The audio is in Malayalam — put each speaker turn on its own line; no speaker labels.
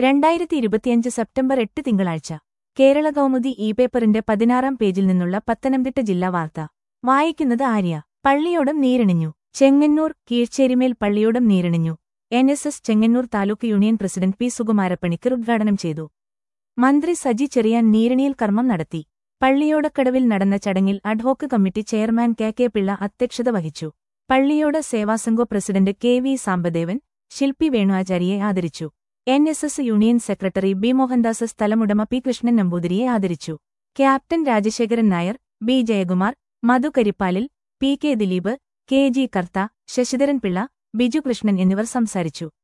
2025 സെപ്റ്റംബർ 8 തിങ്കളാഴ്ച കേരള കൗമുദി പേപ്പറിന്റെ 16-ാം പേജിൽ നിന്നുള്ള പത്തനംതിട്ട ജില്ലാ വാർത്ത വായിക്കുന്നത് ആര്യ. പള്ളിയോടം നീരണിഞ്ഞു. ചെങ്ങന്നൂർ. കീഴ്ച്ചേരിമേൽ പള്ളിയോടം നീരണിഞ്ഞു. NSS Chengannur taluk union president P Sukumarapanicker ഉദ്ഘാടനം ചെയ്തു. മന്ത്രി സജി ചെറിയാൻ നീരണിയിൽ കർമ്മം നടത്തി. പള്ളിയോടക്കടവിൽ നടന്ന ചടങ്ങിൽ ad hoc committee chairman K Pillai അധ്യക്ഷത വഹിച്ചു. പള്ളിയോട് സേവാസംഘോ പ്രസിഡന്റ് KV സാംബദേവൻ, ശില്പി വേണുആചാര്യയെ ആദരിച്ചു. NSS union secretary B Mohandas, സ്ഥലമുടമ പി കൃഷ്ണൻ നമ്പൂതിരിയെ ആദരിച്ചു. Captain Rajasekharan Nair, B Jayakumar, Madhu Karippalil, PK Dileep, KG Kartha, Sasidharan Pillai, Biju Krishnan എന്നിവർ സംസാരിച്ചു.